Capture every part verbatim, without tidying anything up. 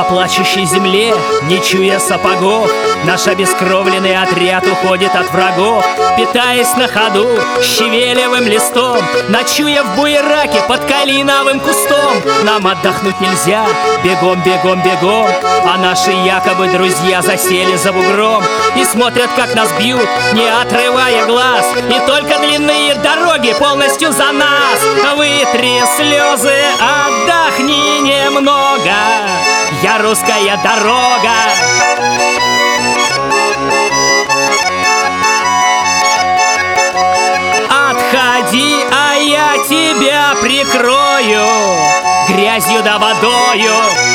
плачущей земле, не чуя сапогов, наш обескровленный отряд уходит от врагов, питаясь на ходу щавелевым листом, ночуя в буераке под калиновым кустом. Нам отдохнуть нельзя, бегом, бегом, бегом, а наши якобы друзья засели за бугром и смотрят, как нас бьют, не отрывая глаз. И только длинные дороги полностью за нас. Вытри слезы, отдохни немного, я русская дорога. Отходи, а я тебя прикрою грязью да водою.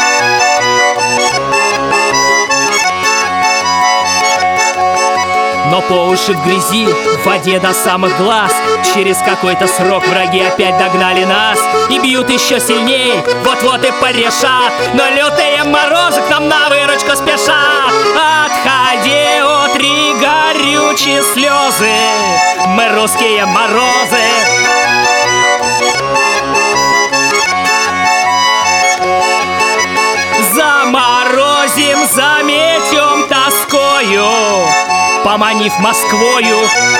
Но по уши в грязи, в воде до самых глаз. Через какой-то срок враги опять догнали нас и бьют еще сильней, вот-вот и порешат. Но лютые морозы к нам на выручку спешат. Отходи, утри горючие слезы, мы русские морозы. Заморозим, заметем тоскою, поманив Москвою.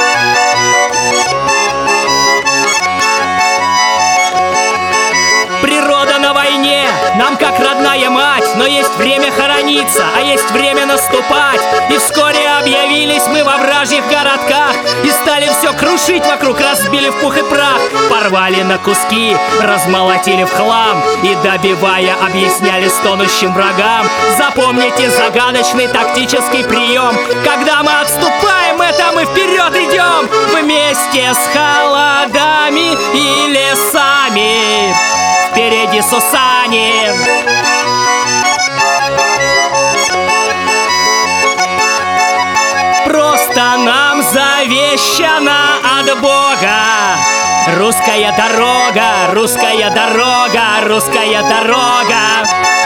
Природа на войне нам как родная мать, но есть время хорониться, а есть время наступать. И вскоре объявились мы во вражьих городках и стали все крушить вокруг, разбили в пух и прах. Порвали на куски, размолотили в хлам и, добивая, объясняли стонущим врагам: запомните загадочный тактический прием. Когда мы отступаем, это мы вперед идем вместе с холодами и лесами, впереди Сусанин. Просто нам завещана от Бога русская дорога, русская дорога, русская дорога.